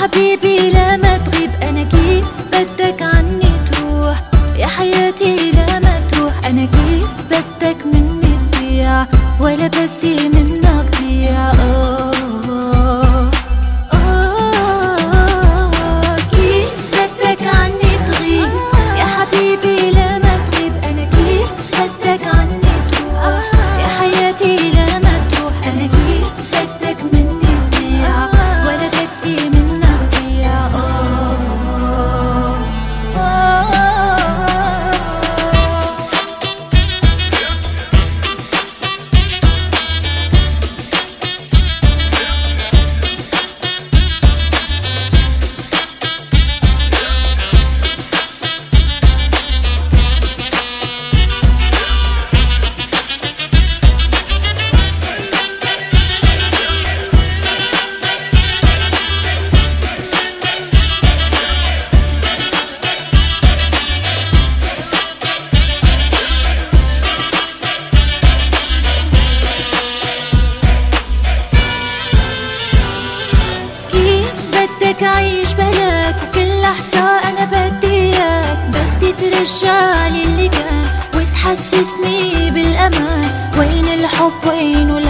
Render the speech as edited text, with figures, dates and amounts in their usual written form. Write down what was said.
حبيبي لما تغيب أنا كيف بدك عني تروح؟ يا حياتي لما تروح أنا كيف بدك مني تضيع؟ ولا بدي منك ضيع. كيف بدك عني تغيب؟ يا حبيبي لما تغيب أنا كيف بدك عني تروح؟ يا حياتي لما تروح أنا كيف بدك مني تضيع؟ ولا بدي منك ضيع. بدك أعيش بلاك وكل لحظة أنا بدي إياك، بدي ترجعلي اللي كان وتحسسني بالأمان. وين الحب وين